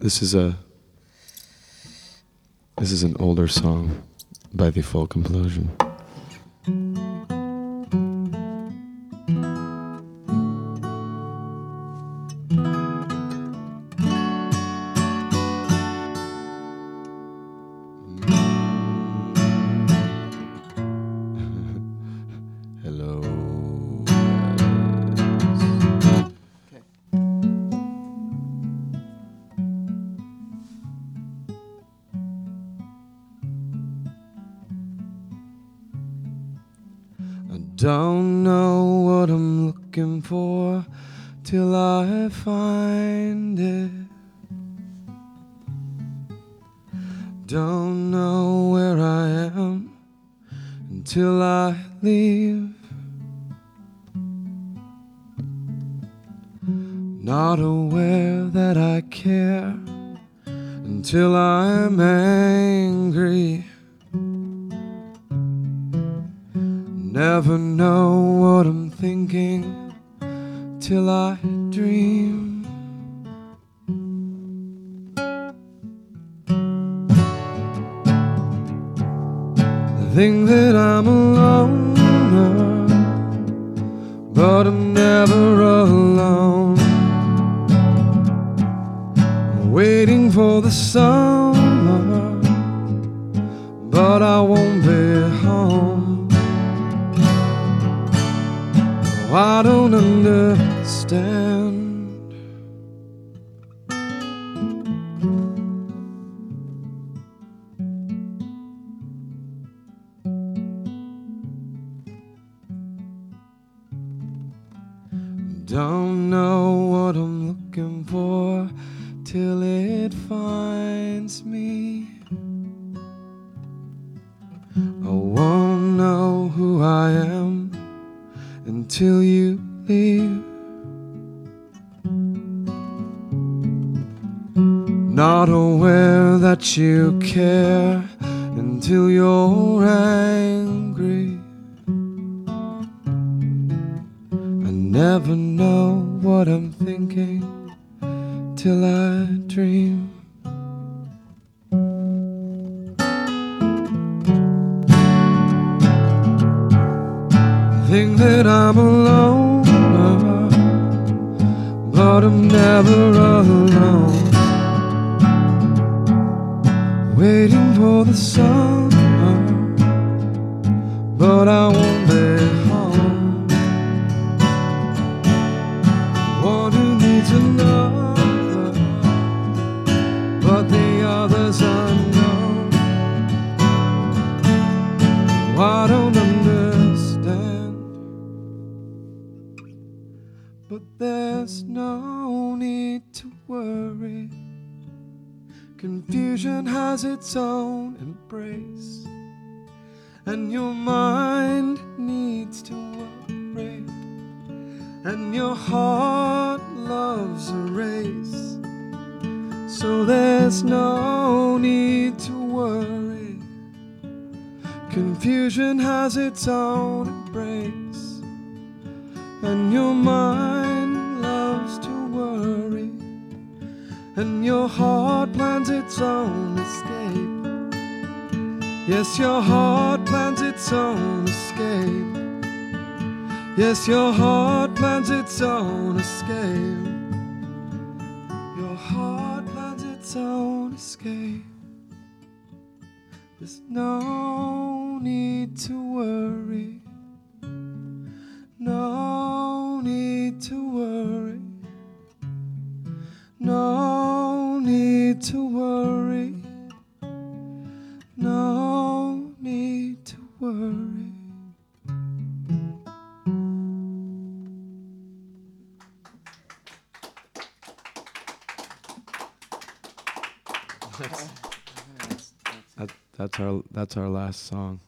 This is an older song by the Folk Implosion. Hello. I don't know what I'm looking for till I find it. Don't know where I am until I leave. Not aware that I care until I'm angry. Never know what I'm thinking till I dream. I think that I'm a loner, but I'm never alone. I'm waiting for the summer, but I won't be home. I don't understand. Don't know what I'm looking for till it finds me. I won't know who I am until you leave. Not aware that you care until you're angry. I never know what I'm thinking till I dream. Think that I'm a loner, but I'm never alone. Waiting for the summer, but I won't be home. One who needs another, but the other's unknown. I don't understand, but there's no need to worry. Confusion has its own embrace, and your mind needs to worry, and your heart loves a race. So there's no need to worry. Confusion has its own embrace, and your mind loves to worry, and your heart plans its own escape. Yes, your heart plans its own escape. Yes, your heart plans its own escape. Your heart plans its own escape. There's no need to worry. No need to worry. No need to worry. No need to worry. That's our last song.